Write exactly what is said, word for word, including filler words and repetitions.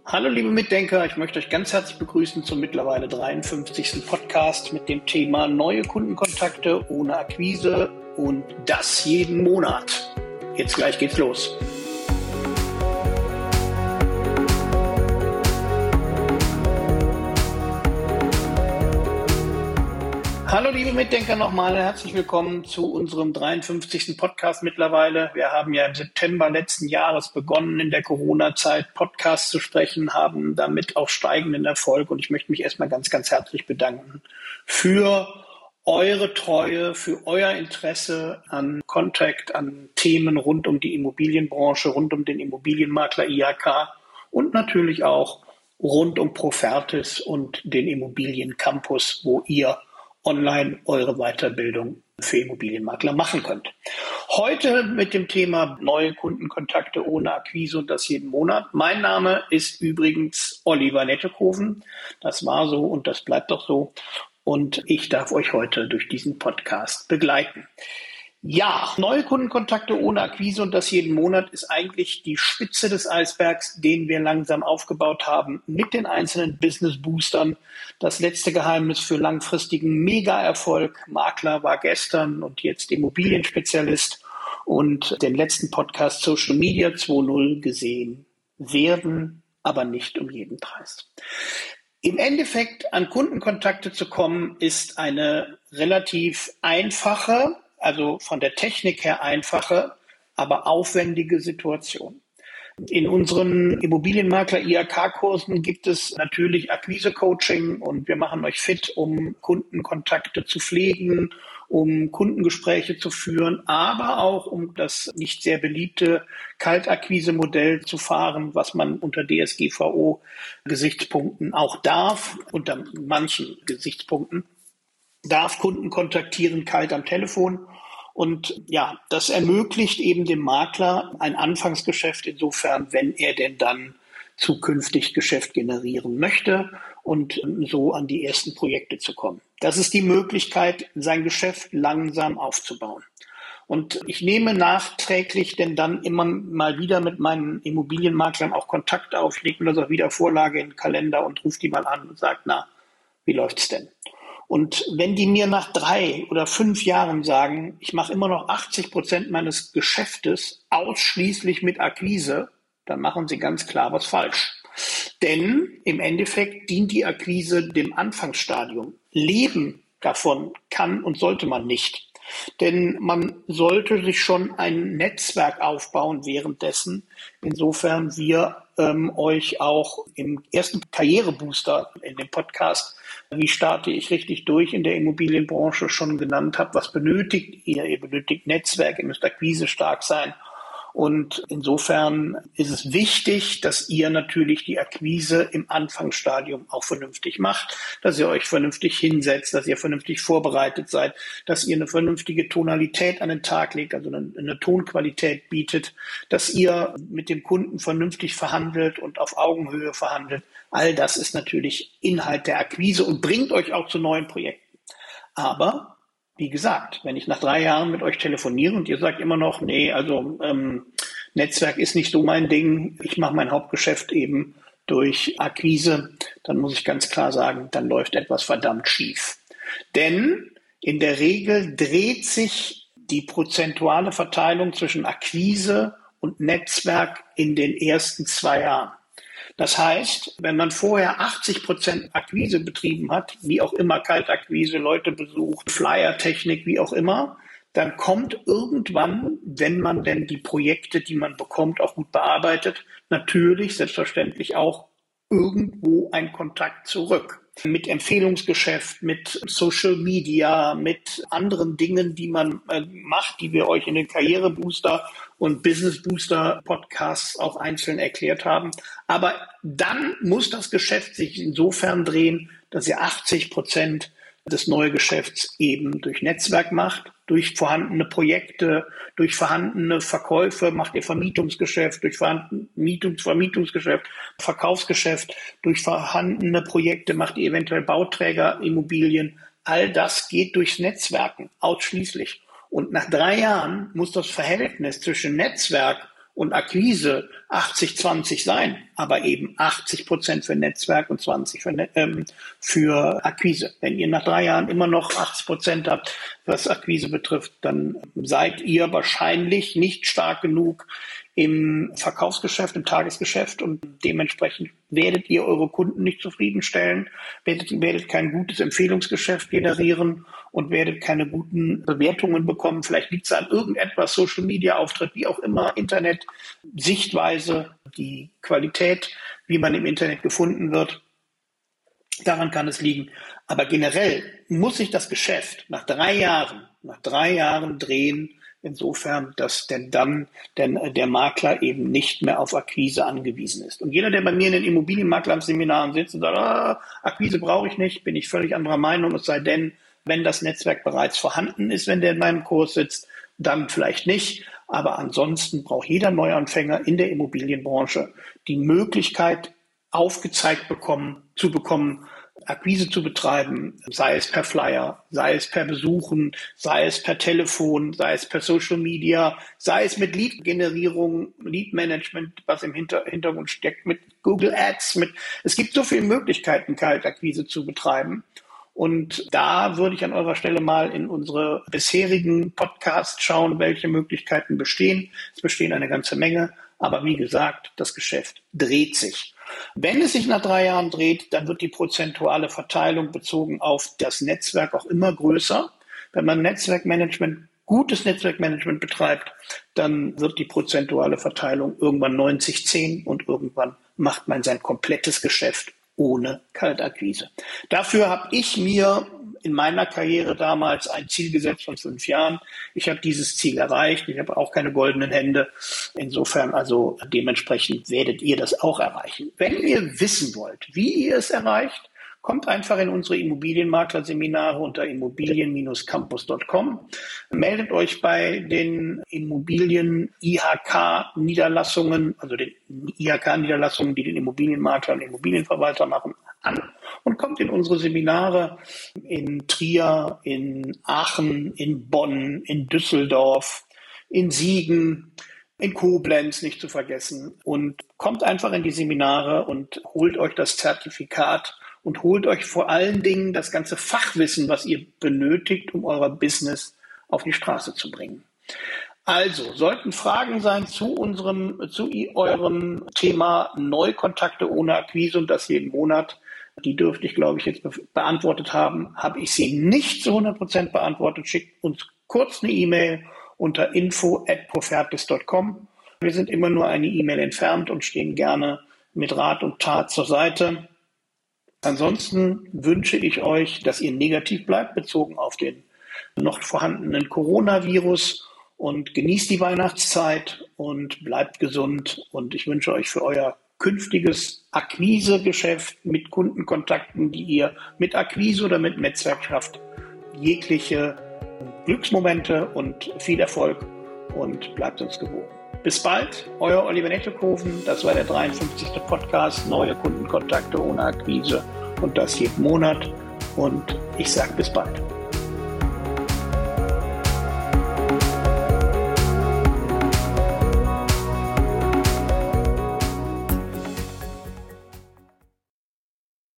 Hallo liebe Mitdenker, ich möchte euch ganz herzlich begrüßen zum mittlerweile dreiundfünfzigsten Podcast mit dem Thema neue Kundenkontakte ohne Akquise und das jeden Monat. Jetzt gleich geht's los. Hallo liebe Mitdenker, nochmal herzlich willkommen zu unserem dreiundfünfzigsten Podcast mittlerweile. Wir haben ja im September letzten Jahres begonnen, in der Corona-Zeit Podcasts zu sprechen, haben damit auch steigenden Erfolg und ich möchte mich erstmal ganz, ganz herzlich bedanken für eure Treue, für euer Interesse an Kontakt, an Themen rund um die Immobilienbranche, rund um den Immobilienmakler I H K und natürlich auch rund um Profertis und den Immobiliencampus, wo ihr online eure Weiterbildung für Immobilienmakler machen könnt. Heute mit dem Thema neue Kundenkontakte ohne Akquise und das jeden Monat. Mein Name ist übrigens Oliver Nettekoven. Das war so und das bleibt doch so. Und ich darf euch heute durch diesen Podcast begleiten. Ja, neue Kundenkontakte ohne Akquise und das jeden Monat ist eigentlich die Spitze des Eisbergs, den wir langsam aufgebaut haben mit den einzelnen Business Boostern. Das letzte Geheimnis für langfristigen Mega-Erfolg. Makler war gestern und jetzt Immobilienspezialist und den letzten Podcast Social Media zwei Punkt null gesehen werden, aber nicht um jeden Preis. Im Endeffekt an Kundenkontakte zu kommen, ist eine relativ einfache, also von der Technik her einfache, aber aufwendige Situation. In unseren Immobilienmakler-I H K-Kursen gibt es natürlich Akquise-Coaching und wir machen euch fit, um Kundenkontakte zu pflegen, um Kundengespräche zu führen, aber auch um das nicht sehr beliebte Kaltakquise-Modell zu fahren, was man unter D S G V O-Gesichtspunkten auch darf, unter manchen Gesichtspunkten. Darf Kunden kontaktieren, kalt am Telefon. Und ja, das ermöglicht eben dem Makler ein Anfangsgeschäft insofern, wenn er denn dann zukünftig Geschäft generieren möchte und so an die ersten Projekte zu kommen. Das ist die Möglichkeit, sein Geschäft langsam aufzubauen. Und ich nehme nachträglich denn dann immer mal wieder mit meinen Immobilienmaklern auch Kontakt auf. Ich lege mir das auch wieder Vorlage in den Kalender und rufe die mal an und sage, na, wie läuft's denn? Und wenn die mir nach drei oder fünf Jahren sagen, ich mache immer noch achtzig Prozent meines Geschäftes ausschließlich mit Akquise, dann machen sie ganz klar was falsch. Denn im Endeffekt dient die Akquise dem Anfangsstadium. Leben davon kann und sollte man nicht. Denn man sollte sich schon ein Netzwerk aufbauen währenddessen. Insofern wir ähm, euch auch im ersten Karrierebooster in dem Podcast, wie starte ich richtig durch in der Immobilienbranche, schon genannt habe. Was benötigt ihr? Ihr benötigt Netzwerk, ihr müsst Akquise stark sein. Und insofern ist es wichtig, dass ihr natürlich die Akquise im Anfangsstadium auch vernünftig macht, dass ihr euch vernünftig hinsetzt, dass ihr vernünftig vorbereitet seid, dass ihr eine vernünftige Tonalität an den Tag legt, also eine, eine Tonqualität bietet, dass ihr mit dem Kunden vernünftig verhandelt und auf Augenhöhe verhandelt. All das ist natürlich Inhalt der Akquise und bringt euch auch zu neuen Projekten. Aber wie gesagt, wenn ich nach drei Jahren mit euch telefoniere und ihr sagt immer noch, nee, also ähm, Netzwerk ist nicht so mein Ding, ich mache mein Hauptgeschäft eben durch Akquise, dann muss ich ganz klar sagen, dann läuft etwas verdammt schief. Denn in der Regel dreht sich die prozentuale Verteilung zwischen Akquise und Netzwerk in den ersten zwei Jahren. Das heißt, wenn man vorher achtzig Prozent Akquise betrieben hat, wie auch immer, Kaltakquise, Leute besucht, Flyer-Technik, wie auch immer, dann kommt irgendwann, wenn man denn die Projekte, die man bekommt, auch gut bearbeitet, natürlich selbstverständlich auch irgendwo ein Kontakt zurück. Mit Empfehlungsgeschäft, mit Social Media, mit anderen Dingen, die man äh, macht, die wir euch in den Karrierebooster und Business Booster Podcasts auch einzeln erklärt haben. Aber dann muss das Geschäft sich insofern drehen, dass ihr achtzig Prozent des Neugeschäfts eben durch Netzwerk macht, durch vorhandene Projekte, durch vorhandene Verkäufe, macht ihr Vermietungsgeschäft, durch Vermietungs Vermietungsgeschäft, Verkaufsgeschäft, durch vorhandene Projekte macht ihr eventuell Bauträgerimmobilien. All das geht durchs Netzwerken ausschließlich. Und nach drei Jahren muss das Verhältnis zwischen Netzwerk und Akquise achtzig zwanzig sein, aber eben achtzig Prozent für Netzwerk und zwanzig für, Net- ähm, für Akquise. Wenn ihr nach drei Jahren immer noch achtzig Prozent habt, was Akquise betrifft, dann seid ihr wahrscheinlich nicht stark genug im Verkaufsgeschäft, im Tagesgeschäft und dementsprechend werdet ihr eure Kunden nicht zufriedenstellen, werdet, werdet kein gutes Empfehlungsgeschäft generieren und werdet keine guten Bewertungen bekommen. Vielleicht liegt es an irgendetwas, Social Media Auftritt, wie auch immer, Internet, Sichtweise, die Qualität, wie man im Internet gefunden wird. Daran kann es liegen. Aber generell muss sich das Geschäft nach drei Jahren, nach drei Jahren drehen, insofern, dass denn dann denn der Makler eben nicht mehr auf Akquise angewiesen ist. Und jeder, der bei mir in den Immobilienmaklerseminaren sitzt und sagt, ah, Akquise brauche ich nicht, bin ich völlig anderer Meinung, es sei denn, wenn das Netzwerk bereits vorhanden ist, wenn der in meinem Kurs sitzt, dann vielleicht nicht. Aber ansonsten braucht jeder Neuanfänger in der Immobilienbranche die Möglichkeit, aufgezeigt bekommen, zu bekommen, Akquise zu betreiben, sei es per Flyer, sei es per Besuchen, sei es per Telefon, sei es per Social Media, sei es mit Lead-Generierung, Lead-Management, was im Hinter- Hintergrund steckt, mit Google Ads, mit, es gibt so viele Möglichkeiten, Kaltakquise zu betreiben. Und da würde ich an eurer Stelle mal in unsere bisherigen Podcasts schauen, welche Möglichkeiten bestehen. Es bestehen eine ganze Menge, aber wie gesagt, das Geschäft dreht sich. Wenn es sich nach drei Jahren dreht, dann wird die prozentuale Verteilung bezogen auf das Netzwerk auch immer größer. Wenn man Netzwerkmanagement, gutes Netzwerkmanagement betreibt, dann wird die prozentuale Verteilung irgendwann neunzig zehn und irgendwann macht man sein komplettes Geschäft ohne Kaltakquise. Dafür habe ich mir in meiner Karriere damals ein Ziel gesetzt von fünf Jahren. Ich habe dieses Ziel erreicht. Ich habe auch keine goldenen Hände. Insofern also dementsprechend werdet ihr das auch erreichen. Wenn ihr wissen wollt, wie ihr es erreicht, kommt einfach in unsere Immobilienmakler-Seminare unter immobilien Bindestrich campus Punkt com. Meldet euch bei den Immobilien-I H K-Niederlassungen, also den I H K-Niederlassungen, die den Immobilienmakler und Immobilienverwalter machen, an und kommt in unsere Seminare in Trier, in Aachen, in Bonn, in Düsseldorf, in Siegen, in Koblenz nicht zu vergessen und kommt einfach in die Seminare und holt euch das Zertifikat und holt euch vor allen Dingen das ganze Fachwissen, was ihr benötigt, um euer Business auf die Straße zu bringen. Also, sollten Fragen sein zu unserem, zu eurem Thema Neukontakte ohne Akquise und das jeden Monat, die dürfte ich, glaube ich, jetzt be- beantwortet haben. Habe ich sie nicht zu hundert Prozent beantwortet, schickt uns kurz eine E-Mail unter info at profertis Punkt com. Wir sind immer nur eine E-Mail entfernt und stehen gerne mit Rat und Tat zur Seite. Ansonsten wünsche ich euch, dass ihr negativ bleibt, bezogen auf den noch vorhandenen Coronavirus und genießt die Weihnachtszeit und bleibt gesund. Und ich wünsche euch für euer künftiges Akquisegeschäft mit Kundenkontakten, die ihr mit Akquise oder mit Netzwerk schafft, jegliche Glücksmomente und viel Erfolg und bleibt uns gewogen. Bis bald, euer Oliver Nettekoven. Das war der dreiundfünfzigste Podcast, neue Kundenkontakte ohne Akquise und das jeden Monat. Und ich sage bis bald.